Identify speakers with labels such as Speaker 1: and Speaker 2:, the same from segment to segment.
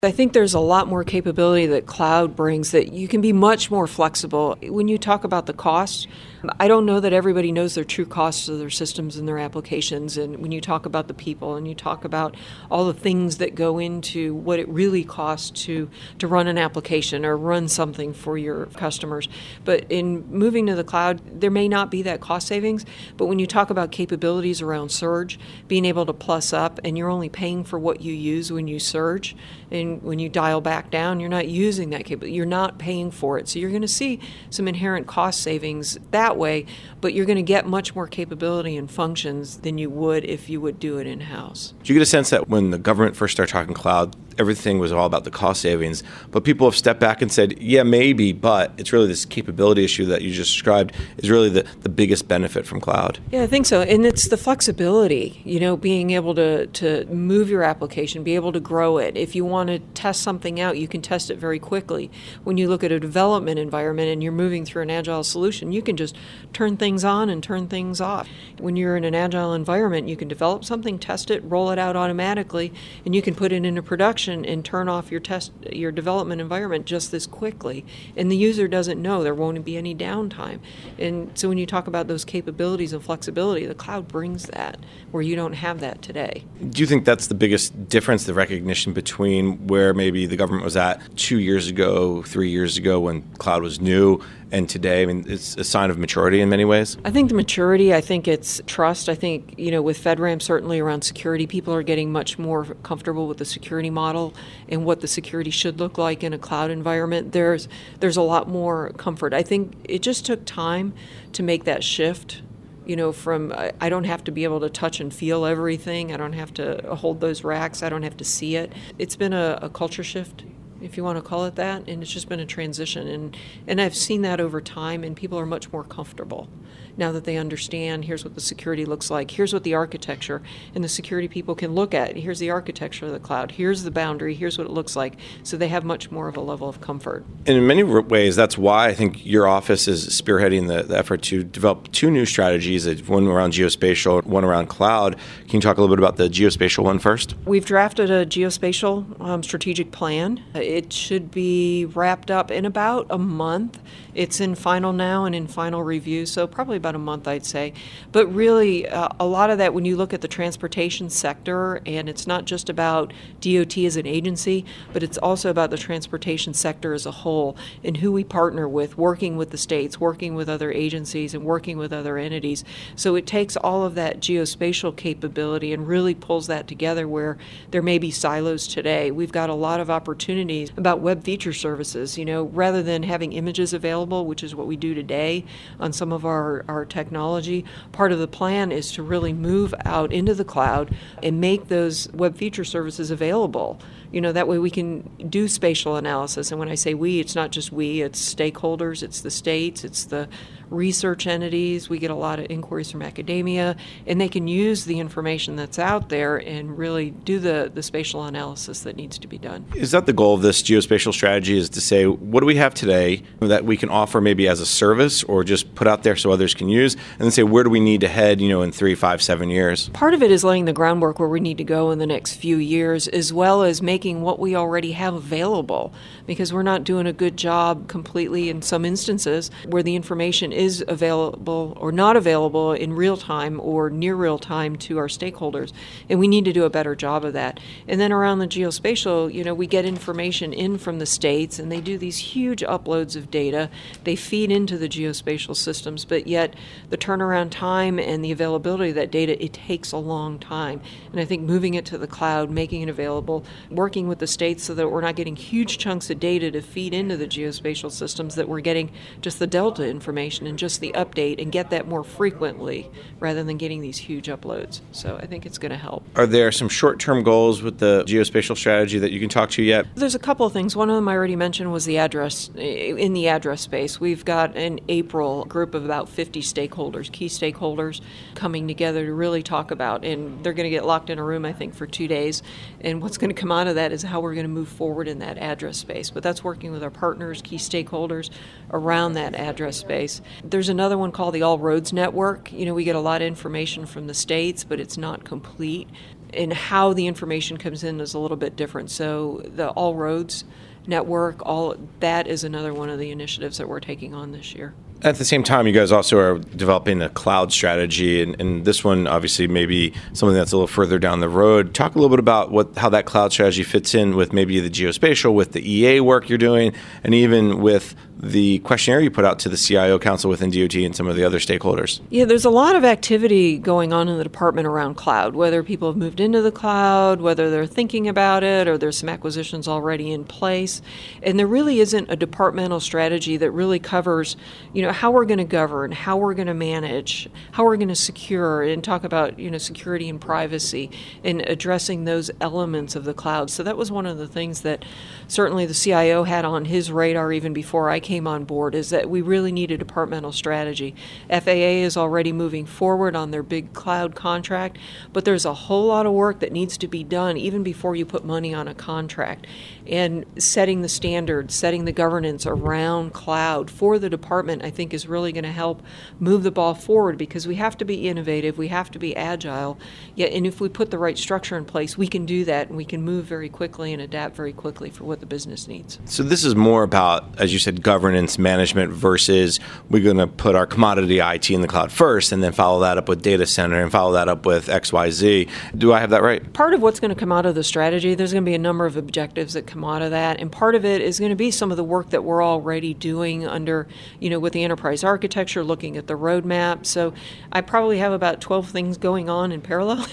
Speaker 1: I think there's a lot more capability that cloud brings, that you can be much more flexible. When you talk about the cost, I don't know that everybody knows their true costs of their systems and their applications. And when you talk about the people and you talk about all the things that go into what it really costs to run an application or run something for your customers. But in moving to the cloud, there may not be that cost savings. But when you talk about capabilities around surge, being able to plus up, and you're only paying for what you use when you surge, and when you dial back down, you're not using that capability. You're not paying for it. So you're going to see some inherent cost savings that way, but you're going to get much more capability and functions than you would if you would do it in-house.
Speaker 2: Do you get a sense that when the government first started talking cloud, everything was all about the cost savings, but people have stepped back and said, yeah, maybe, but it's really this capability issue that you just described is really the biggest benefit from cloud?
Speaker 1: Yeah, I think so. And it's the flexibility, being able to move your application, be able to grow it. If you want to test something out, you can test it very quickly. When you look at a development environment and you're moving through an agile solution, you can just turn things on and turn things off. When you're in an agile environment, you can develop something, test it, roll it out automatically, and you can put it into production and turn off your development environment just this quickly. And the user doesn't know. There won't be any downtime. And so when you talk about those capabilities and flexibility, the cloud brings that, where you don't have that today.
Speaker 2: Do you think that's the biggest difference, the recognition between where maybe the government was at 2 years ago, 3 years ago when cloud was new, and today? I mean, it's a sign of maturity in many ways.
Speaker 1: I think the maturity, I think it's trust. I think, with FedRAMP, certainly around security, people are getting much more comfortable with the security model and what the security should look like in a cloud environment. There's a lot more comfort. I think it just took time to make that shift. From I don't have to be able to touch and feel everything. I don't have to hold those racks. I don't have to see it. It's been a culture shift, if you want to call it that, and it's just been a transition. And I've seen that over time, and people are much more comfortable now that they understand, here's what the security looks like, here's what the architecture, and the security people can look at, here's the architecture of the cloud, here's the boundary, here's what it looks like. So they have much more of a level of comfort.
Speaker 2: And in many ways, that's why I think your office is spearheading the effort to develop two new strategies, one around geospatial, one around cloud. Can you talk a little bit about the geospatial one first?
Speaker 1: We've drafted a geospatial strategic plan. It should be wrapped up in about a month. It's in final now and in final review, so probably about a month, I'd say. But really, a lot of that, when you look at the transportation sector, and it's not just about DOT as an agency, but it's also about the transportation sector as a whole and who we partner with, working with the states, working with other agencies, and working with other entities. So it takes all of that geospatial capability and really pulls that together where there may be silos today. We've got a lot of opportunities about web feature services, rather than having images available, which is what we do today on some of our technology. Part of the plan is to really move out into the cloud and make those web feature services available. That way we can do spatial analysis. And when I say we, it's not just we, it's stakeholders, it's the states, it's the research entities. We get a lot of inquiries from academia, and they can use the information that's out there and really do the spatial analysis that needs to be done.
Speaker 2: Is that the goal of this geospatial strategy, is to say, what do we have today that we can offer maybe as a service or just put out there so others can use, and then say, where do we need to head, in 3, 5, 7 years?
Speaker 1: Part of it is laying the groundwork where we need to go in the next few years, as well as making what we already have available, because we're not doing a good job completely in some instances where the information is available or not available in real time or near real time to our stakeholders, and we need to do a better job of that. And then around the geospatial, we get information in from the states, and they do these huge uploads of data. They feed into the geospatial systems, but yet the turnaround time and the availability of that data, it takes a long time. And I think moving it to the cloud, making it available, working with the states so that we're not getting huge chunks of data to feed into the geospatial systems, that we're getting just the delta information and just the update, and get that more frequently rather than getting these huge uploads. So I think it's going to help.
Speaker 2: Are there some short-term goals with the geospatial strategy that you can talk to yet?
Speaker 1: There's a couple of things. One of them I already mentioned was the address. In the address space, we've got in April a group of about 50 stakeholders, key stakeholders, coming together to really talk about, and they're going to get locked in a room, I think, for 2 days. And what's going to come out of that is how we're going to move forward in that address space. But that's working with our partners, key stakeholders around that address space. There's another one called the All Roads Network. We get a lot of information from the states, but it's not complete. and how the information comes in is a little bit different. So the All Roads network, all that is another one of the initiatives that we're taking on this year.
Speaker 2: At the same time, you guys also are developing a cloud strategy, and this one obviously maybe something that's a little further down the road. Talk a little bit about how that cloud strategy fits in with maybe the geospatial, with the EA work you're doing, and even with the questionnaire you put out to the CIO Council within DOT and some of the other stakeholders.
Speaker 1: Yeah, there's a lot of activity going on in the department around cloud, whether people have moved into the cloud, whether they're thinking about it, or there's some acquisitions already in place. And there really isn't a departmental strategy that really covers, how we're going to govern, how we're going to manage, how we're going to secure, and talk about, security and privacy and addressing those elements of the cloud. So that was one of the things that certainly the CIO had on his radar even before I came on board, is that we really need a departmental strategy. FAA is already moving forward on their big cloud contract, but there's a whole lot of work that needs to be done even before you put money on a contract. And setting the standards, setting the governance around cloud for the department, I think is really going to help move the ball forward, because we have to be innovative, we have to be agile. And if we put the right structure in place, we can do that, and we can move very quickly and adapt very quickly for what the business needs.
Speaker 2: So this is more about, as you said, governance management versus we're going to put our commodity IT in the cloud first and then follow that up with data center and follow that up with XYZ. Do I have that right?
Speaker 1: Part of what's going to come out of the strategy, there's going to be a number of objectives that come out of that, and part of it is going to be some of the work that we're already doing under, with the enterprise architecture, looking at the roadmap. So I probably have about 12 things going on in parallel.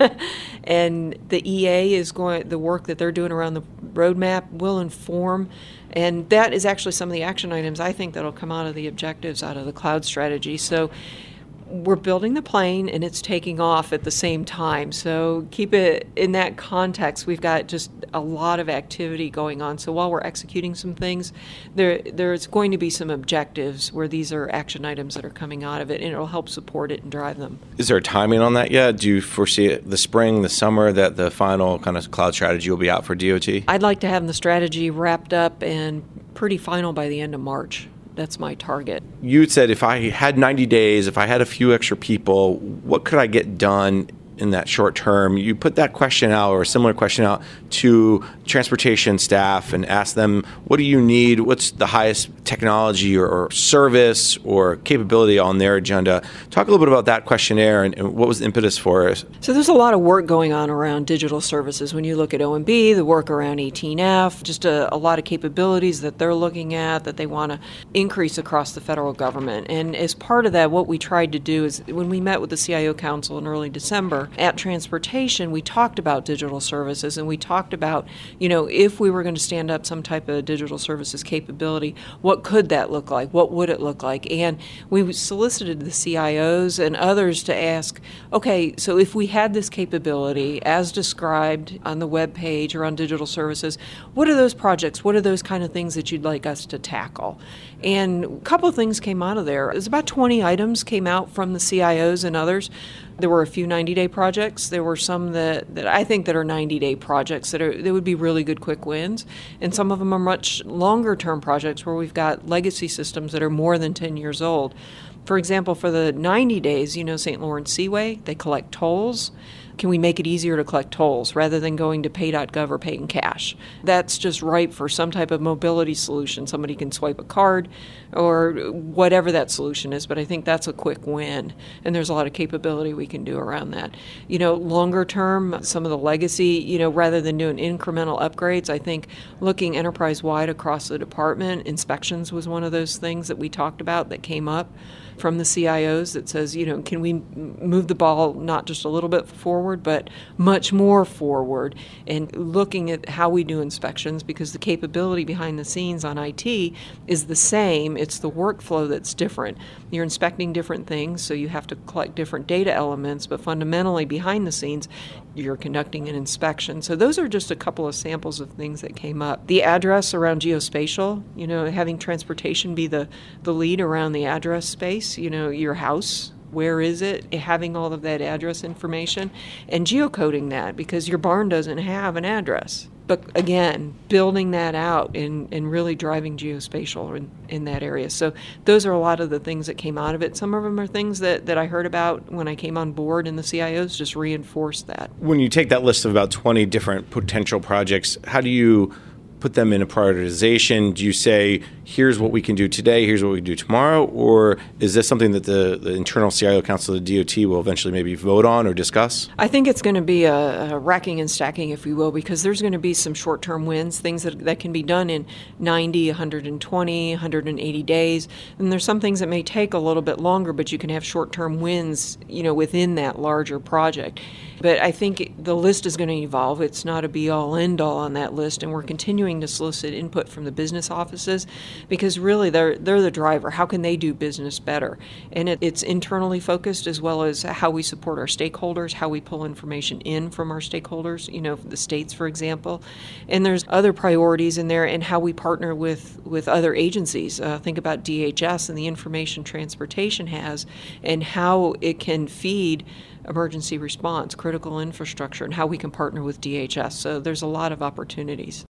Speaker 1: And the EA is the work that they're doing around the roadmap will inform, and that is actually some of the action items I think that'll come out of the objectives out of the cloud strategy. So we're building the plane and it's taking off at the same time. So keep it in that context. We've got just a lot of activity going on. So while we're executing some things, there's going to be some objectives where these are action items that are coming out of it, and it'll help support it and drive them.
Speaker 2: Is there a timing on that yet? Do you foresee the spring, the summer, that the final kind of cloud strategy will be out for DOT?
Speaker 1: I'd like to have the strategy wrapped up and pretty final by the end of March. That's my target.
Speaker 2: You said if I had 90 days, if I had a few extra people, what could I get done in that short term? You put that question out, or a similar question out, to transportation staff and ask them, what do you need? What's the highest technology or service or capability on their agenda? Talk a little bit about that questionnaire and what was the impetus for it.
Speaker 1: So there's a lot of work going on around digital services. When you look at OMB, the work around 18F, just a lot of capabilities that they're looking at that they want to increase across the federal government. And as part of that, what we tried to do is, when we met with the CIO Council in early December, at transportation, we talked about digital services, and we talked about, if we were going to stand up some type of digital services capability, what could that look like? What would it look like? And we solicited the CIOs and others to ask, okay, so if we had this capability as described on the web page or on digital services, what are those projects? What are those kind of things that you'd like us to tackle? And a couple of things came out of there. It was about 20 items came out from the CIOs and others. There were a few 90-day projects. There were some that I think that are 90-day projects that would be really good quick wins. And some of them are much longer-term projects where we've got legacy systems that are more than 10 years old. For example, for the 90 days, St. Lawrence Seaway, they collect tolls. Can we make it easier to collect tolls rather than going to pay.gov or pay in cash? That's just ripe for some type of mobility solution. Somebody can swipe a card or whatever that solution is, but I think that's a quick win. And there's a lot of capability we can do around that. Longer term, some of the legacy, rather than doing incremental upgrades, I think looking enterprise-wide across the department, inspections was one of those things that we talked about that came up from the CIOs that says, can we move the ball not just a little bit forward, but much more forward, and looking at how we do inspections, because the capability behind the scenes on IT is the same. It's the workflow that's different. You're inspecting different things, so you have to collect different data elements, but fundamentally behind the scenes, you're conducting an inspection. So those are just a couple of samples of things that came up. The address around geospatial, having transportation be the lead around the address space, your house, where is it, having all of that address information, and geocoding that, because your barn doesn't have an address. But again, building that out and really driving geospatial in that area. So those are a lot of the things that came out of it. Some of them are things that I heard about when I came on board, and the CIOs just reinforced that.
Speaker 2: When you take that list of about 20 different potential projects, how do you put them in a prioritization? Do you say, here's what we can do today, here's what we can do tomorrow? Or is this something that the internal CIO council of the DOT will eventually maybe vote on or discuss?
Speaker 1: I think it's going to be a racking and stacking, if you will, because there's going to be some short-term wins, things that can be done in 90, 120, 180 days. And there's some things that may take a little bit longer, but you can have short-term wins, within that larger project. But I think the list is going to evolve. It's not a be-all, end-all on that list, and we're continuing to solicit input from the business offices because really they're the driver. How can they do business better? And it's internally focused as well as how we support our stakeholders, how we pull information in from our stakeholders, the states, for example. And there's other priorities in there and how we partner with other agencies. Think about DHS and the information transportation has and how it can feed emergency response, critical infrastructure, and how we can partner with DHS. So there's a lot of opportunities.